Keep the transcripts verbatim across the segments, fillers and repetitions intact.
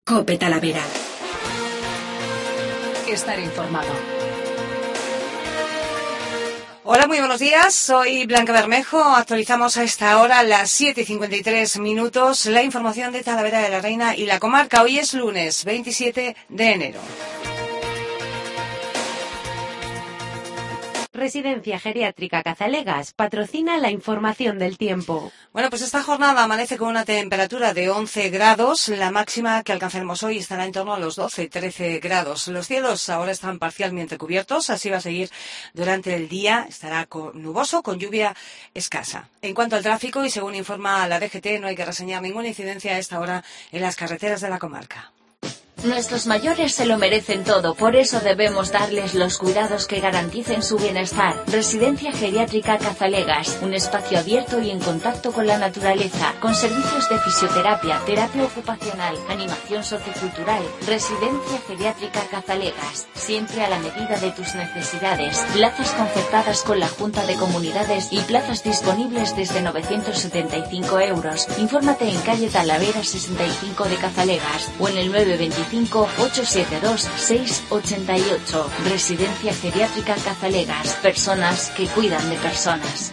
COPE Talavera. Estar informado. Hola, muy buenos días. Soy Blanca Bermejo. Actualizamos a esta hora, las siete y cincuenta y tres minutos, la información de Talavera de la Reina y la comarca. Hoy es lunes veintisiete de enero. Residencia Geriátrica Cazalegas patrocina la información del tiempo. Bueno, pues esta jornada amanece con una temperatura de once grados. La máxima que alcanzaremos hoy estará en torno a los doce, trece grados. Los cielos ahora están parcialmente cubiertos, así va a seguir durante el día. Estará con, nuboso, con lluvia escasa. En cuanto al tráfico, y según informa la D G T, no hay que reseñar ninguna incidencia a esta hora en las carreteras de la comarca. Nuestros mayores se lo merecen todo, por eso debemos darles los cuidados que garanticen su bienestar. Residencia Geriátrica Cazalegas, un espacio abierto y en contacto con la naturaleza, con servicios de fisioterapia, terapia ocupacional, animación sociocultural. Residencia Geriátrica Cazalegas, siempre a la medida de tus necesidades. Plazas concertadas con la Junta de Comunidades y plazas disponibles desde novecientos setenta y cinco euros. Infórmate en calle Talavera sesenta y cinco de Cazalegas o en el nueve veinticinco, ocho siete dos, seis ocho ocho. Residencia Geriátrica Cazalegas. Personas que cuidan de personas.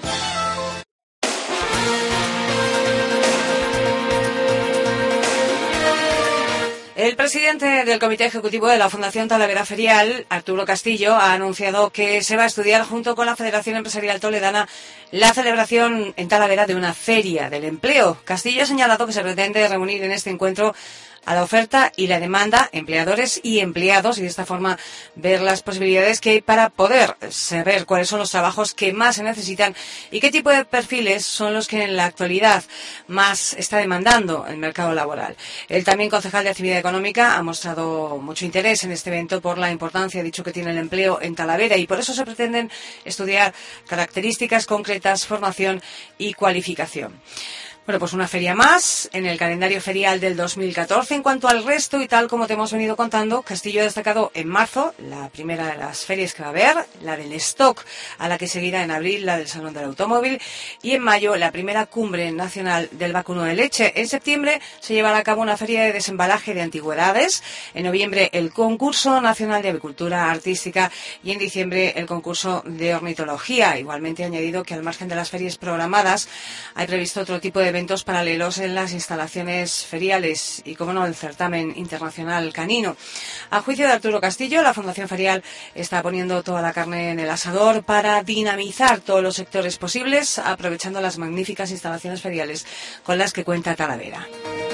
El presidente del Comité Ejecutivo de la Fundación Talavera Ferial, Arturo Castillo, ha anunciado que se va a estudiar junto con la Federación Empresarial Toledana la celebración en Talavera de una feria del empleo. Castillo ha señalado que se pretende reunir en este encuentro a la oferta y la demanda, empleadores y empleados, y de esta forma ver las posibilidades que hay para poder saber cuáles son los trabajos que más se necesitan y qué tipo de perfiles son los que en la actualidad más está demandando el mercado laboral. El también concejal de Actividad Económica ha mostrado mucho interés en este evento por la importancia, dicho, que tiene el empleo en Talavera, y por eso se pretenden estudiar características concretas, formación y cualificación. Bueno, pues una feria más en el calendario ferial del dos mil catorce. En cuanto al resto, y tal como te hemos venido contando, Castillo ha destacado en marzo la primera de las ferias que va a haber, la del Stock, a la que seguirá en abril la del Salón del Automóvil, y en mayo la primera cumbre nacional del vacuno de leche. En septiembre se llevará a cabo una feria de desembalaje de antigüedades, en noviembre el concurso nacional de avicultura artística y en diciembre el concurso de ornitología. Igualmente ha añadido que al margen de las ferias programadas hay previsto otro tipo de eventos paralelos en las instalaciones feriales y, como no, el certamen internacional canino. A juicio de Arturo Castillo, la Fundación Ferial está poniendo toda la carne en el asador para dinamizar todos los sectores posibles, aprovechando las magníficas instalaciones feriales con las que cuenta Talavera.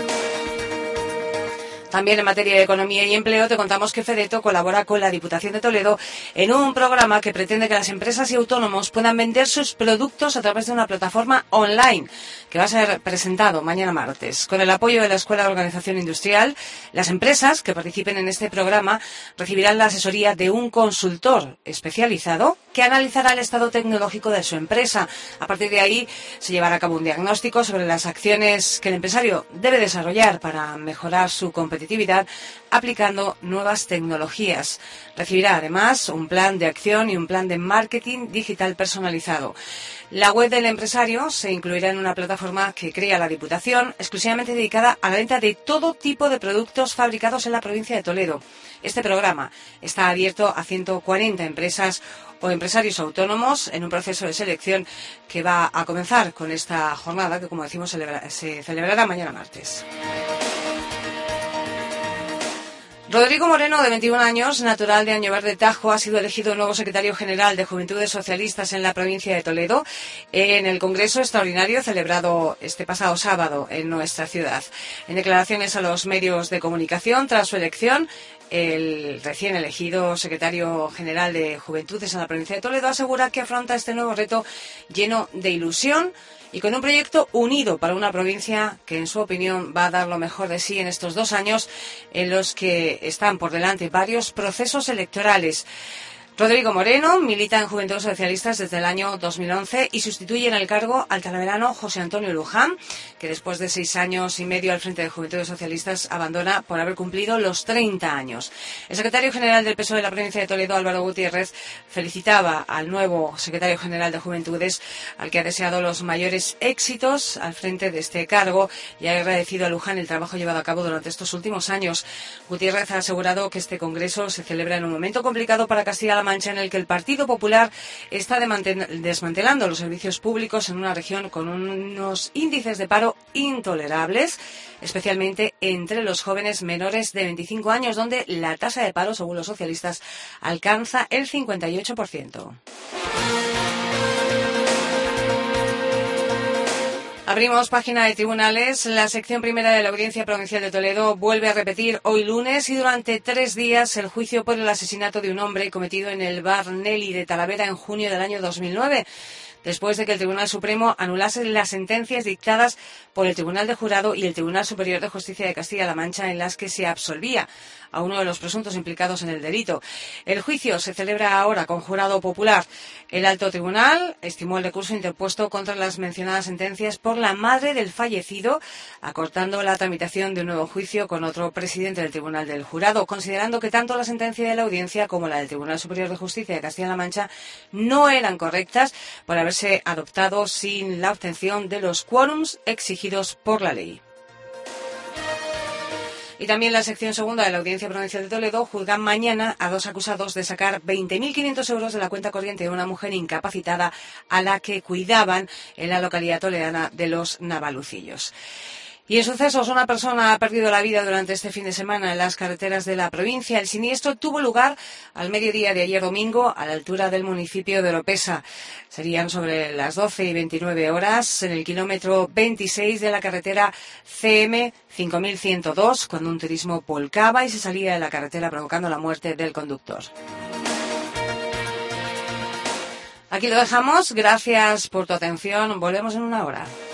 También en materia de economía y empleo te contamos que Fedeto colabora con la Diputación de Toledo en un programa que pretende que las empresas y autónomos puedan vender sus productos a través de una plataforma online que va a ser presentado mañana martes. Con el apoyo de la Escuela de Organización Industrial, las empresas que participen en este programa recibirán la asesoría de un consultor especializado que analizará el estado tecnológico de su empresa. A partir de ahí se llevará a cabo un diagnóstico sobre las acciones que el empresario debe desarrollar para mejorar su competitividad aplicando nuevas tecnologías. Recibirá además un plan de acción y un plan de marketing digital personalizado. La web del empresario se incluirá en una plataforma que crea la Diputación, exclusivamente dedicada a la venta de todo tipo de productos fabricados en la provincia de Toledo. Este programa está abierto a ciento cuarenta empresas o empresarios autónomos en un proceso de selección que va a comenzar con esta jornada que, como decimos, celebra- se celebrará mañana martes. Rodrigo Moreno, de veintiún años, natural de Añoverde, Tajo, ha sido elegido nuevo secretario general de Juventudes Socialistas en la provincia de Toledo en el Congreso Extraordinario celebrado este pasado sábado en nuestra ciudad. En declaraciones a los medios de comunicación tras su elección, el recién elegido secretario general de Juventudes en la provincia de Toledo asegura que afronta este nuevo reto lleno de ilusión y con un proyecto unido para una provincia que, en su opinión, va a dar lo mejor de sí en estos dos años en los que están por delante varios procesos electorales. Rodrigo Moreno milita en Juventudes Socialistas desde el año dos mil once y sustituye en el cargo al talaverano José Antonio Luján, que después de seis años y medio al frente de Juventudes Socialistas abandona por haber cumplido los treinta años. El secretario general del P S O E de la provincia de Toledo, Álvaro Gutiérrez, felicitaba al nuevo secretario general de Juventudes, al que ha deseado los mayores éxitos al frente de este cargo y ha agradecido a Luján el trabajo llevado a cabo durante estos últimos años. Gutiérrez ha asegurado que este congreso se celebra en un momento complicado para Castilla-La Mancha, en el que el Partido Popular está desmantelando los servicios públicos en una región con unos índices de paro intolerables, especialmente entre los jóvenes menores de veinticinco años, donde la tasa de paro, según los socialistas, alcanza el cincuenta y ocho por ciento. Abrimos página de tribunales. La sección primera de la Audiencia Provincial de Toledo vuelve a repetir hoy lunes y durante tres días el juicio por el asesinato de un hombre cometido en el bar Nelly de Talavera en junio del año dos mil nueve. Después de que el Tribunal Supremo anulase las sentencias dictadas por el Tribunal de Jurado y el Tribunal Superior de Justicia de Castilla-La Mancha, en las que se absolvía a uno de los presuntos implicados en el delito. El juicio se celebra ahora con jurado popular. El alto tribunal estimó el recurso interpuesto contra las mencionadas sentencias por la madre del fallecido, acortando la tramitación de un nuevo juicio con otro presidente del Tribunal del Jurado, considerando que tanto la sentencia de la Audiencia como la del Tribunal Superior de Justicia de Castilla-La Mancha no eran correctas por haberse adoptado sin la obtención de los quórums exigidos por la ley. Y también la sección segunda de la Audiencia Provincial de Toledo juzga mañana a dos acusados de sacar veinte mil quinientos euros de la cuenta corriente de una mujer incapacitada a la que cuidaban en la localidad toledana de Los Navalucillos. Y en sucesos, una persona ha perdido la vida durante este fin de semana en las carreteras de la provincia. El siniestro tuvo lugar al mediodía de ayer domingo a la altura del municipio de Oropesa. Serían sobre las doce y veintinueve horas en el kilómetro veintiséis de la carretera C M cinco mil ciento dos, cuando un turismo volcaba y se salía de la carretera provocando la muerte del conductor. Aquí lo dejamos. Gracias por tu atención. Volvemos en una hora.